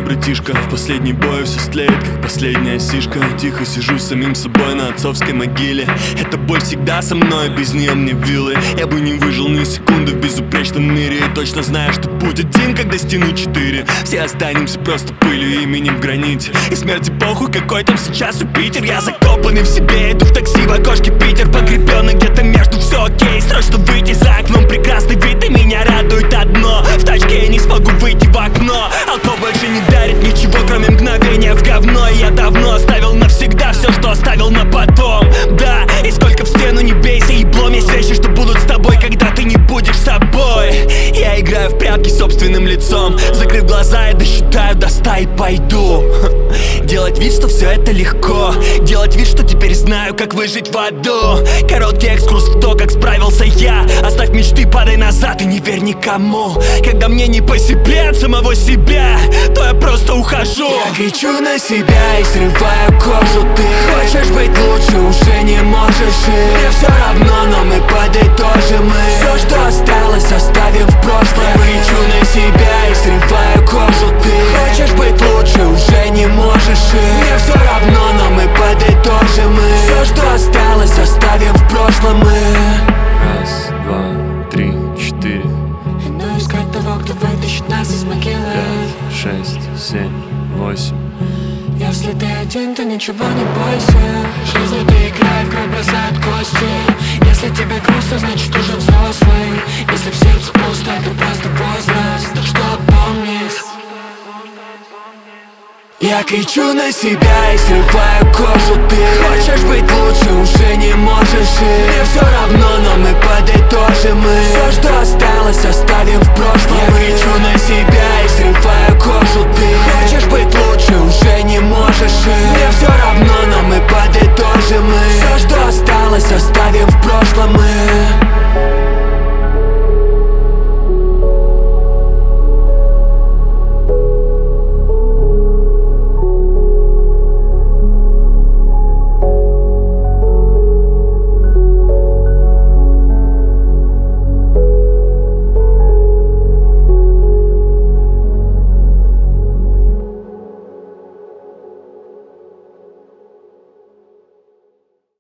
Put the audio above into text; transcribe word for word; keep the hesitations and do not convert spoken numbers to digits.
братишка. В последний бой все стлеет, как последняя сишка. Тихо сижу с самим собой на отцовской могиле. Эта боль всегда со мной, без нее мне вилы. Я бы не выжил ни секунды в безупречном мире. И точно знаю, что путь один, когда стены четыре. Все останемся просто пылью, именем в граните. И смерти похуй, какой там сейчас у Питер. Я закопанный в себе, иду в такси в окошке Питер. Погребенный где-то между, все окей. Срочно выйти за окном, прекрасный вид, и меня радует одно: в тачке я не смогу выйти в окно. Алкоголь больше не дарит ничего, кроме мгновения в говно. И я давно оставил навсегда все, что оставил на потом. Да, и сколько в стену не бейся, еблом. Есть вещи, что будут с тобой, когда ты не будешь собой. Я играю в прятки собственным лицом. Закрыв глаза, я досчитаю до ста и пойду. Делать вид, что все это легко. Делать вид, что теперь знаю, как выжить в аду. Короткий экскурс в то, как справился я. Оставь мечты, падай назад и не верь никому. Когда мне не по себе от самого себя, то я просто ухожу. Я кричу на себя и срываю кожу. Ты хочешь быть лучше, уже не можешь. И мне все равно, но мы подытожим. И все, что осталось, оставим в прошлом. Я кричу на себя и срываю кожу. Ты хочешь быть лучше, уже не можешь. И мне все равно, но мы подытожим. И все, что осталось, оставим в прошлом. И раз, два, три, четыре. иду искать того, кто вытащит нас из могилы. Пять, шесть, семь, восемь. Если ты один, то ничего не бойся. Жизнь — это игра, и в кровь бросают кости. Если тебе грустно, значит уже взрослый. Если в сердце пусто, то просто поздно. Так что помни. Я кричу на себя и срываю кожу. Ты хочешь быть лучше, уже не можешь. И мне все равно, но мы подытожим. И все, что осталось, оставим в прошлом. Я кричу на себя и срываю кожу. Ты хочешь быть лучше, уже не можешь. И мне все равно, но мы подытожим. И все, что осталось, оставим в прошлом. И